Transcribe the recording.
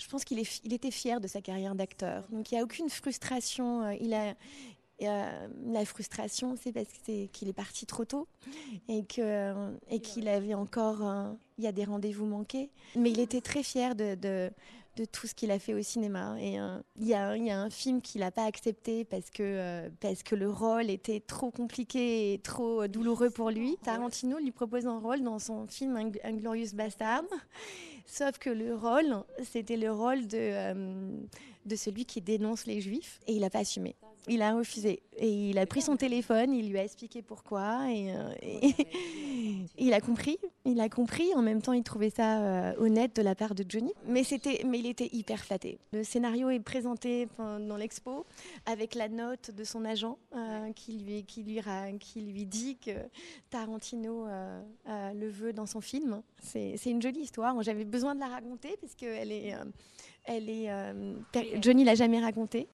pense il était fier de sa carrière d'acteur. Donc il n'y a aucune frustration. La frustration, c'est parce qu'il est parti trop tôt et qu'il avait encore... il y a des rendez-vous manqués. Mais il était très fier de tout ce qu'il a fait au cinéma. Et il y a un film qu'il n'a pas accepté parce que le rôle était trop compliqué et trop douloureux pour lui. Tarantino lui propose un rôle dans son film Inglourious Bastard. Sauf que le rôle, c'était le rôle de celui qui dénonce les juifs. Et il n'a pas assumé. Il a refusé. Et il a pris son téléphone, il lui a expliqué pourquoi. Et il a compris. Il a compris. En même temps, il trouvait ça honnête de la part de Johnny. Mais il était hyper flatté. Le scénario est présenté dans l'expo avec la note de son agent qui lui dit que Tarantino le veut dans son film. C'est une jolie histoire. J'avais besoin de la raconter parce qu'elle est... Johnny l'a jamais raconté